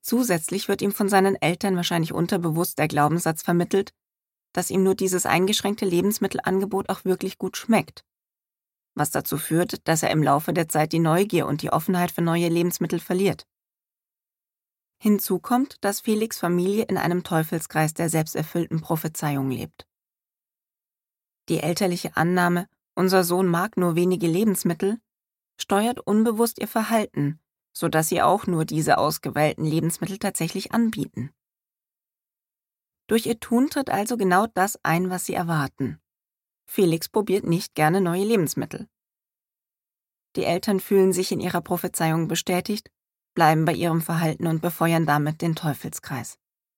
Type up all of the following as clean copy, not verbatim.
Zusätzlich wird ihm von seinen Eltern wahrscheinlich unterbewusst der Glaubenssatz vermittelt, dass ihm nur dieses eingeschränkte Lebensmittelangebot auch wirklich gut schmeckt, was dazu führt, dass er im Laufe der Zeit die Neugier und die Offenheit für neue Lebensmittel verliert. Hinzu kommt, dass Felix' Familie in einem Teufelskreis der selbsterfüllten Prophezeiung lebt. Die elterliche Annahme, unser Sohn mag nur wenige Lebensmittel, steuert unbewusst ihr Verhalten, sodass sie auch nur diese ausgewählten Lebensmittel tatsächlich anbieten. Durch ihr Tun tritt also genau das ein, was sie erwarten. Felix probiert nicht gerne neue Lebensmittel. Die Eltern fühlen sich in ihrer Prophezeiung bestätigt, bleiben bei ihrem Verhalten und befeuern damit den Teufelskreis.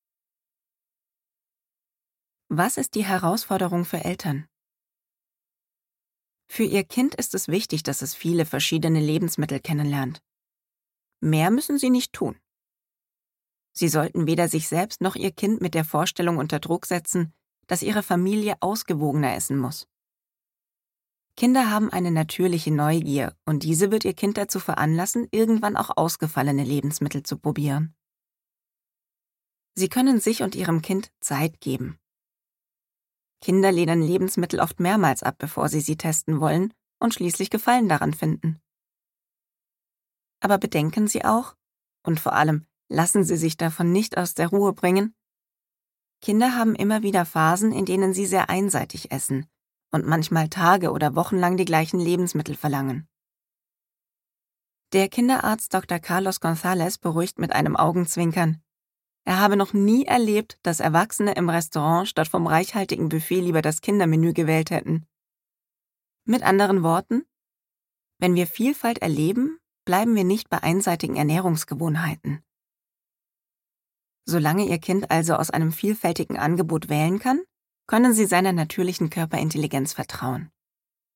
Was ist die Herausforderung für Eltern? Für ihr Kind ist es wichtig, dass es viele verschiedene Lebensmittel kennenlernt. Mehr müssen sie nicht tun. Sie sollten weder sich selbst noch ihr Kind mit der Vorstellung unter Druck setzen, dass ihre Familie ausgewogener essen muss. Kinder haben eine natürliche Neugier und diese wird ihr Kind dazu veranlassen, irgendwann auch ausgefallene Lebensmittel zu probieren. Sie können sich und ihrem Kind Zeit geben. Kinder lehnen Lebensmittel oft mehrmals ab, bevor sie testen wollen und schließlich Gefallen daran finden. Aber bedenken Sie auch, und vor allem lassen Sie sich davon nicht aus der Ruhe bringen, Kinder haben immer wieder Phasen, in denen sie sehr einseitig essen und manchmal Tage oder Wochen lang die gleichen Lebensmittel verlangen. Der Kinderarzt Dr. Carlos González beruhigt mit einem Augenzwinkern. Er habe noch nie erlebt, dass Erwachsene im Restaurant statt vom reichhaltigen Buffet lieber das Kindermenü gewählt hätten. Mit anderen Worten, wenn wir Vielfalt erleben, bleiben wir nicht bei einseitigen Ernährungsgewohnheiten. Solange Ihr Kind also aus einem vielfältigen Angebot wählen kann, können Sie seiner natürlichen Körperintelligenz vertrauen.